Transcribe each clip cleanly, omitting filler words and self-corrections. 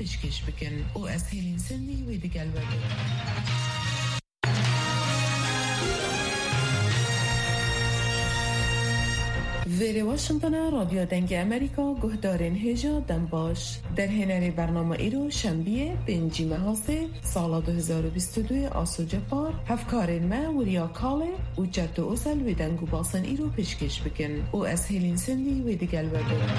پیشکش بکن و از هلین سندی و دیگل بردن. ویری واشنطن رادیو دنگ امریکا گهدارین هجا دم باش در هنر برنامه ایرو شنبیه بینجی محاسه سال 2022 آسو جپار هفکارین ما وریا کاله و جد و اصل و دنگو باسن ایرو پیشکش بکن و از هلین سندی و دیگل بردن.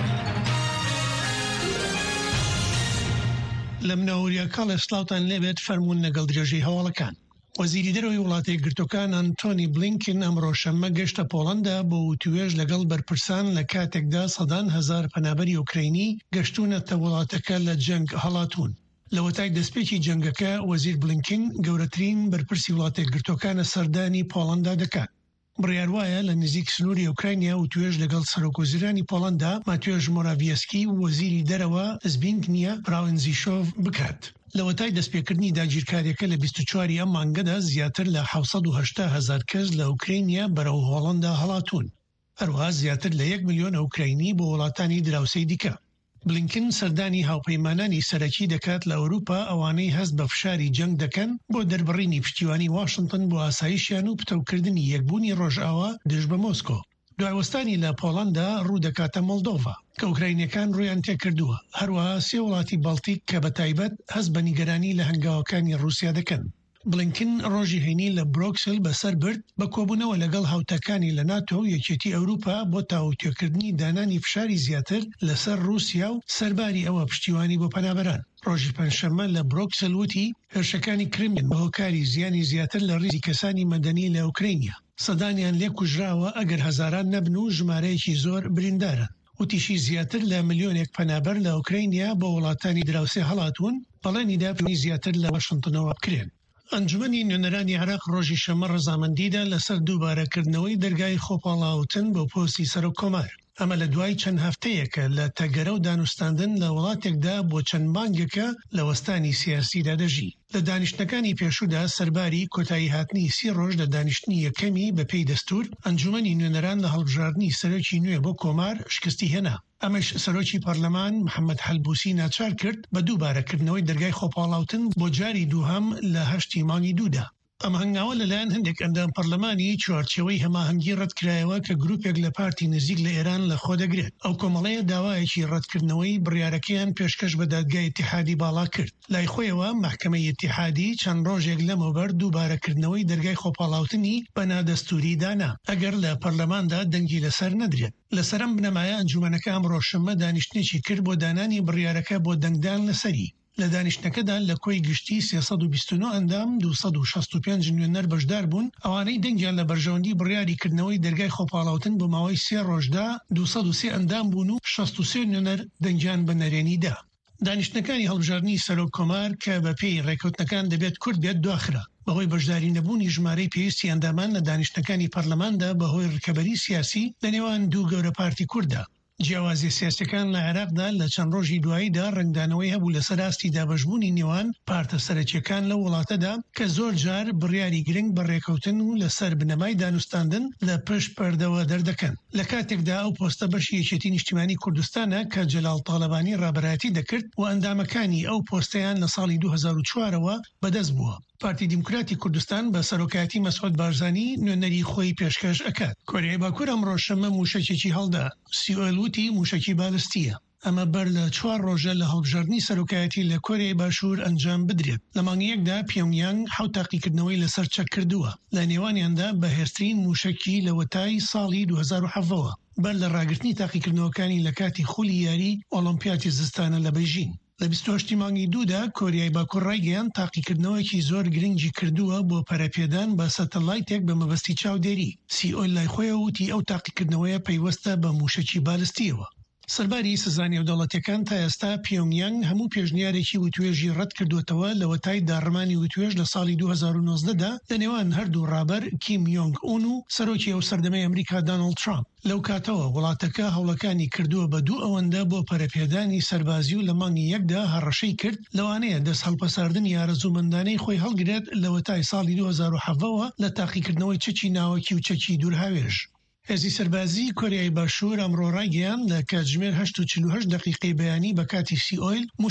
لمنا وریا کاله سلاوتان لبت فرمون نگل درجه حوالکان. وەزیری دەرەوەی وڵاتی گرتوەکان ئەنتۆنی بلینکن ئەمڕۆ شەممە گەشتە پۆڵەندا بۆ توێژ لەگەڵ بەرپرسان لە کاتێکدا سەدان هەزار پەنابەری ئوکراینی گەشتونەتە وڵاتەکە لە جەنگ هەڵاتون. لە وەتای دەستپێکی جەنگەکە وەزیر بلینکن گەورەترین بەرپرسی وڵاتی گرتوەکانە سەردانی پۆڵەندا دەکات. بڕیار وایە لە نزیک سنووری ئوکراینیا و توێژ لەگەڵ سەرۆکوەزیرانی پۆڵەندا ماتیۆژ مۆراڤیەسکی و وەزیری دەرەوە زبینگنیە براونزیشۆڤ بکات. لە وەتای دەستپێکردنی داگیرکاریەکە لە 24 ئەم مانگەدا زیاتر لە 780,000 کەس لە ئوکراینیا بەرەو هۆڵەندا هەڵاتون. هەروەها زیاتر لە 1 ملیۆن ئوکراینی بۆ وڵاتانی دراوسەی دیکە. بلینکن سەردانی هاوپەیمانانی سەرەکی دەکات لە ئەوروپا ئەوانەی هەست بە فشاری جەنگ دەکەن بۆ دەربڕینی پشتیوانی واشنطن بۆ ئاسایشیان و پتەوکردنی یەکبوونی ڕۆژئاوا دژ بە مۆسکۆ. دوایوەستانی لە پۆڵەندا ڕوو دەکاتە مۆلدۆڤا کە ئوکراینیەکان ڕوویان تێکردووە. هەروەها سێ وڵاتی بەڵتیک کە بە تایبەت هەست بە نیگەرانی لە هەنگاوەکانی رووسیا دەکەن. بلینکن ڕۆژی هەینی لە برۆکسل بەسەر برد بە کۆبوونەوە لەگەڵ هاوتەکانی لە ناتۆ و یەکێتی ئەوروپا بۆ تاوتێکردنی دانانی فشاری زیاتر لەسەر رووسیا و سەرباری ئەوە پشتیوانی بۆ پەنابەران. ڕۆژی پەنجشەممە لە برۆکسل وتی هێرشەکانی کرملین بە هۆکاری زیانی زیاتر لە ڕیزی کەسانی مەدەنی لە ئوکراینیا. سەدانیان لێ کوژراوە ئەگەر هەزاران نەبن و ژمارەیەکی زۆر بریندارن. وتیشی زیاتر لە ملیۆنێک پەنابەر لە ئوکراینیا بۆ وڵاتانی دراوسێ هەڵاتون بەڵێنیدا پێی زیاتر لە واشنتنەوە بکرێن. ئەنجومەنی نوێنەرانی عێراق ڕۆژی شەممە ڕەزامەندیدا لەسەر دووبارەکردنەوەی دەرگای خۆپاڵاوتن بۆ پۆستی سەرۆک کۆمار. ئەمە لە دوای چەند هەفتەیەکە لە تەگەرە و دانوستاندن لە وڵاتێکدا بۆ چەند مانگێکە لە وەستانی سیاسیدا دەژی. لە دانیشتەکانی پێشوودا سەرباری کۆتایی هاتنی 30 ڕۆژ لە دانیشتنی یەکەمی بەپێی دەستور ئەنجومەنی نوێنەران لە هەڵبژاردننی سەرۆکی نوێ بۆ کۆمار شکستی هێنا. ئەمەش سەرۆکی پەرلەمان محەممەد حەلبوسی ناچار کرد بە دووبارەکردنەوەی دەرگای خۆپاڵاوتن بۆ جاری دووهەم لە 8 مانگی دوودا. ئەم هەنگاوە لەلایەن هەندێک ئەندام پەرلەمانی چوارچێوەی هەماهەنگی ڕەتکرایەوە کە گروپێک لە پارتی نزیک لە ئێران لە خۆ دەگرێت. ئەو کۆمەڵەیە داوایەکی ڕەتکردنەوەی بڕیارەکەیان پێشکەش بە دادگای ئیتیحادی باڵا کرد. لای خۆیەوە مەحکەمەی ئیتیحادی چەند ڕۆژێک لەمەوبەر دووبارەکردنەوەی دەرگای خۆپاڵاوتنی بە نادەستوری دانا ئەگەر لە پەرلەماندا دەنگی لەسەر نەدرێت. لەسەرم بنەمایە ئەنجومەنەکە ئەمڕۆ شەممە دانیشتنێکی کرد بۆ دانانی بڕیارەکە بۆ دەنگدان لەسەری. لە دانیشتەکەدا لە کۆی گشتی 329 ئەندام 265 نوێنەر بەشدار بوون ئەوانەی دەنگیان لە بەرژەوەندی بڕیاریکردنەوەی دەرگای خۆپاڵاوتن بۆ ماوەی 3 ڕۆژدا 203 ئەندام بوون و 63 نوێنەر دەنگیان بە نەرێنیدا. دانیشتەکانی هەڵبژاردننی سەرۆک کۆمار کە بە پێی ڕێکەوتنەکان دەبێت کورد بێت دواخرا بەهۆی بەشداری نەبوونی ژمارەی پێویستی ئەندامان لە دانیشتەکانی پەرلەماندا بەهۆی ڕکەبەری سیاسی لە نێوان دوو گەورە پارتی کوردە. جیاوازی سیاسەکان لە عێراقدا لە چەند ڕۆژی دواییدا ڕنگدانەوەی هەبوو لەسەر ئاستی دابەشبوونی نێوان پارتە سەرەکیەکان لە وڵاتەدا کە زۆر جار بڕیاری گرنگ بە ڕێکەوتن و لەسەر بنەمای دانوستاندن لە پشت پەردەوە دەردەکەن. لە کاتێکدا ئەو پۆستە بەشی یەکێتی نیشتیمانی کوردستانە کە جەلال تاڵەبانی ڕابەرایەتی دەکرد و ئەندامەکانی ئەو پۆستەیان لە ساڵی 2004ەوە بەدەست بووە. پارتی دیموکراتی کوردستان بە سەرۆکایەتی مەسعود بارزانی نوێنەری خۆی پێشکەش ئەکات. کۆریای باکوور ئەمڕۆ شەممە موشەکێکی هەڵدا. سیئۆیل وتی موشەکی بالستیە. ئەمە بەر لە 4 ڕۆژە لە هەڵبژاردننی سەرۆکایەتی لە کۆریای باشوور ئەنجام بدرێت. لە مانگیەکدا پیۆنگیانگ 7 تاقیکردنەوەی لەسەر چەک کردووە. لە نێوانیاندا بەهێزترین موشەکی لە وەتای ساڵی 2007ەوە بەر لە ڕاگررتنی تاقیکردنەوەکانی لە کاتی خولی یاری ئۆلۆمپیاتی زستانە لە بەیژین. لە 28 مانگی دوودا کۆریای باکوور ڕایگەیاند تاقیکردنەوەکی زۆر گرنگی کردووە بۆ پەرەپێدان بە سەتەلایتێک بە مەبەستی چاودێری. سیئۆیل لای خۆیەوە وتی ئەو تاقیکردنەوەیە پەیوەستە بە موشەکی بالستیەوە. سەرباری سزانانی نێودەوڵەتیەکان تا ئێستا پیۆنگیانگ هەموو پێشنیارێکی وتوێژی ڕەت کردوێتەوە لە وەتای داڕمانی وتوێژ لە ساڵی 2019دا لە نێوان هەردوو ڕابەر کیم یۆنگ ئون و سەرۆکی ئەو سەردەمەی ئەمریکا دۆناڵد ترامپ. لەو کاتەوە وڵاتەکە هەوڵەکانی کردووە بە دوو ئەوەندە بۆ پەرەپێدانی سەربازی و لە مانگی یەکدا هەڕەشەی کرد لەوانەیە دەست هەڵپەساردنی ئارەزوومەندانەی خۆی هەڵگرێت لە وەتای ساڵی 2007ەوە لە تاقیکردنەوەی چەکی ناوەکی و چەکی دوورهاوێژ. هێزی سەربازی کۆریای باشوور ئەمڕۆ ڕایگەیاند لە کاتژمێر 8:48 بەیانی بە کاتی سیئۆیل